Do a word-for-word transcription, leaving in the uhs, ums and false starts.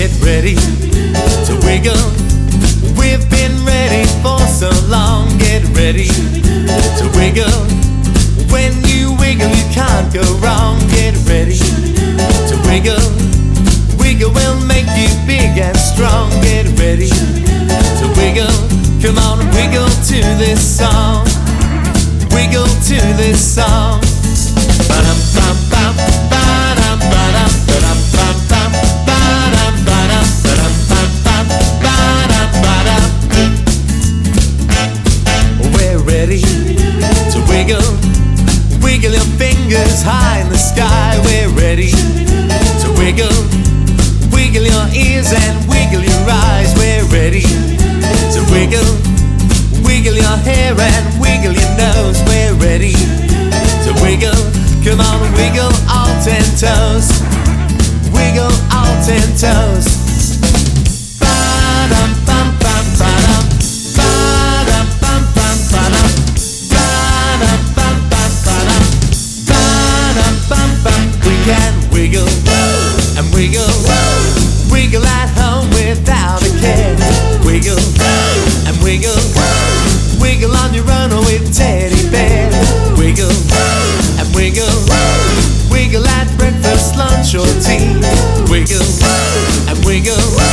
get ready to wiggle. We've been ready for so long. Get ready to wiggle. When you wiggle, you can't go wrong. Get ready to wiggle. Wiggle will make you big and strong. Get ready to wiggle. Come on, wiggle to this song. Wiggle to this song. Ba-dum, bum, bum, ba-dum, ba-dum, ba-dum, bum, bum, ba-dum, ba-dum, ba-dum, bum, bum, ba-dum, ba-dum. We're ready to wiggle. Wiggle your fingers high in the sky. We're ready to wiggle. Wiggle your ears and wiggle your eyes. We're ready to wiggle. Wiggle your hair and wiggle your nose. We're ready to wiggle. Come on, wiggle all ten toes. Wiggle all ten toes. Ba-dum, bum, bum, ba-dum. Ba-dum, bum, bum, ba-dum. Ba-dum, bum, bum, ba-dum. Ba-dum, bum, bum. We can wiggle and wiggle. Wiggle at home without a care. Wiggle and wiggle. Wiggle on your own or with teddy bear. Wiggle and wiggle. Wiggle at breakfast, lunch or tea. Wiggle and wiggle.